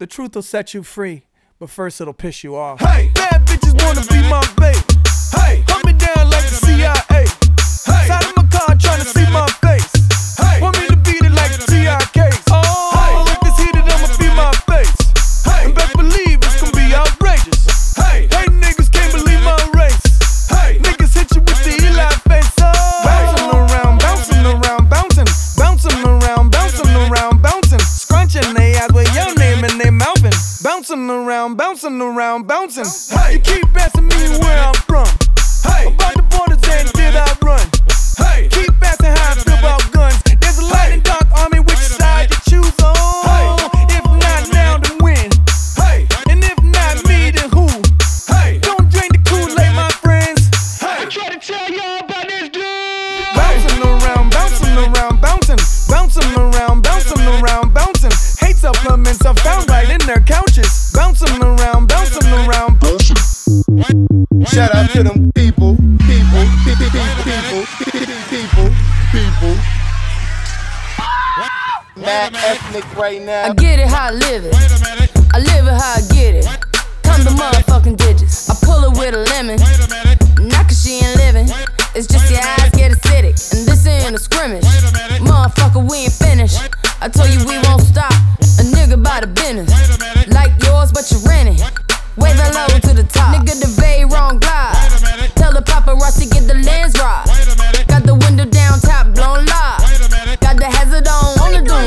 The truth will set you free, but first it'll piss you off. Hey, bad bitches wanna be my babe. Hey, hunt me down like the CIA. Hey, side of my car tryna see my face. Hey, want me to beat it like the TRKs. Oh, hey, if it's heated, I'ma be my face. Hey, and best believe it's gonna be outrageous. Hey, niggas can't believe my race. Hey, niggas hit you with the Eli face. Oh, bouncing around, bouncing around, bouncing, bouncing around, bouncing around, bouncing, scrunching they eyes with your name and they mouthing. Bouncing around, bouncing around, bouncing. Hey, you keep asking me where I'm from. Hey, about the borders and did I run? Hey, keep asking how I feel about guns. There's a light and dark army, which side you choose on? Hey, if not now, then when? Hey, and if not me, then who? Hey, don't drink the Kool-Aid, my friends. Hey, I try to tell y'all about this dude. Bouncing around, bouncing around, bouncing, bouncing around, bouncing around, bouncing. Hate supplements are found right in their couches. Bouncing around, bouncing around, bouncing. Shout out to them people. Mad ethnic right now. I get it how I live it. I live it how I get it. Come the motherfucking digits. I pull it with a lemon. Not cause she ain't living. It's just your eyes get acidic. And this ain't a scrimmage. Motherfucker, we ain't finished. I told you we won't stop. A nigga by the business. Like yours, but you renting. Wave it low to the top. Nigga, the very wrong glide. Tell the paparazzi get the lens right. Got the window down, top blown live. Got the hazard on the Doom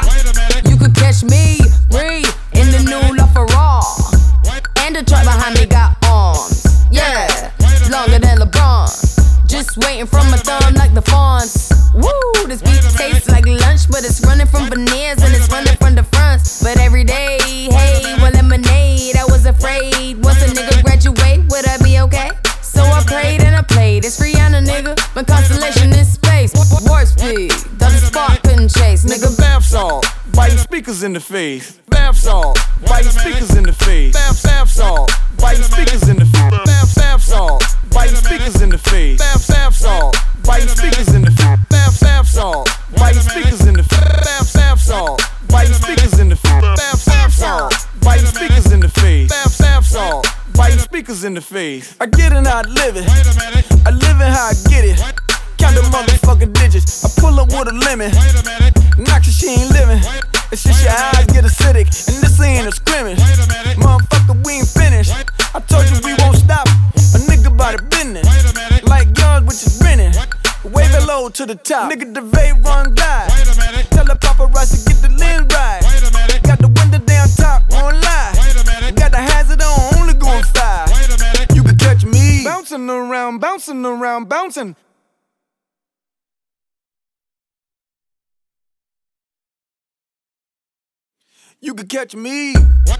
5. You could catch me, Ree, in the new LaFerrari. And the truck behind me got arms. Yeah, longer than LeBron. Just waiting from my thumb like the fawns. Woo, this beat tastes like lunch, but it's running from veneers and it's running from the fronts. But every day, hey, well, lemonade. I was afraid once a nigga graduate, would I be okay? So I prayed and I played. It's Rihanna, nigga. My constellation is space. Warp speed, though the spark couldn't chase. Nigga, bath salt, biting speakers in the face. Bath salt, biting speakers in the face. Bath salt, biting speakers in the face. Bath salt, biting speakers in the face. Bath salt, biting speakers in the face. Bath salt, biting speakers in the face. Bath salt, biting speakers in the face. Bath salt, biting speakers in the face. Bath salt, biting speakers in the face. I get it how I live it. I live it how I get it. Count the motherfucking digits. I pull up with a lemon. Knock cause she ain't living. It's just your eyes get acidic. And this ain't a scrimmage. Motherfucker, we ain't finished. I told you we won't stop. A nigga by the business. Like yours, which is renting. Wave it low to the top. Nigga, the vape run glide. Tell the paparazzi get the lens right. Got the window down top, won't lie. Got the hazard on, only going 5. You could catch me bouncing around, bouncing around, bouncing. You could catch me